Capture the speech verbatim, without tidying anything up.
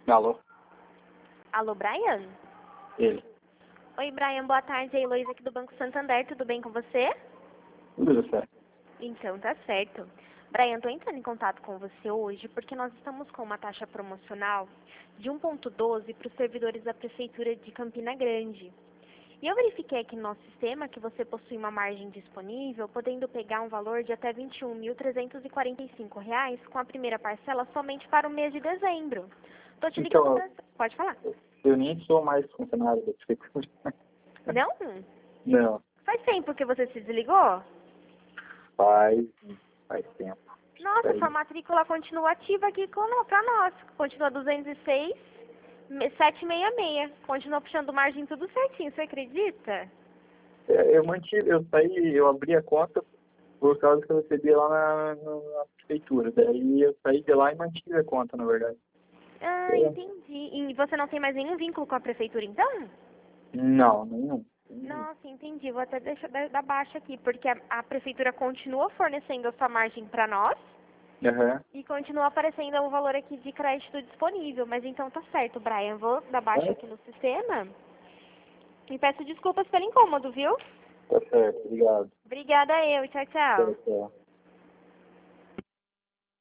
Alô? Alô, Brian? Ele. Oi, Brian, boa tarde. É a Heloísa aqui do Banco Santander. Tudo bem com você? Tudo certo. Então, tá certo. Brian, estou entrando em contato com você hoje porque nós estamos com uma taxa promocional de um ponto doze para os servidores da Prefeitura de Campina Grande. E eu verifiquei aqui no nosso sistema que você possui uma margem disponível, podendo pegar um valor de até vinte e um mil trezentos e quarenta e cinco reais com a primeira parcela somente para o mês de dezembro. Estou te ligando Então, para... Pode falar. eu nem sou mais funcionário da prefeitura. Não? Não, Faz tempo que você se desligou? faz, faz tempo. Nossa, sua Faz- matrícula continua ativa aqui para nós. Continua duzentos e seis, setecentos e sessenta e seis. Continua puxando margem tudo certinho, você acredita? É, Eu mantive, eu saí, eu abri a conta por causa que eu recebi lá na, na, na prefeitura. Daí eu saí de lá e mantive a conta, na verdade. Ah, É. entendi. E você não tem mais nenhum vínculo com a prefeitura, então? Não, nenhum. Nenhum. Nossa, entendi. Vou até deixar da, da baixa aqui, porque a, a prefeitura continua fornecendo a sua margem para nós Aham. e continua aparecendo o valor aqui de crédito disponível. Mas então tá certo, Brian. Vou dar baixa É, aqui no sistema e peço desculpas pelo incômodo, viu? tá certo, obrigado. Obrigada eu. Tchau, Tchau, tchau. tchau.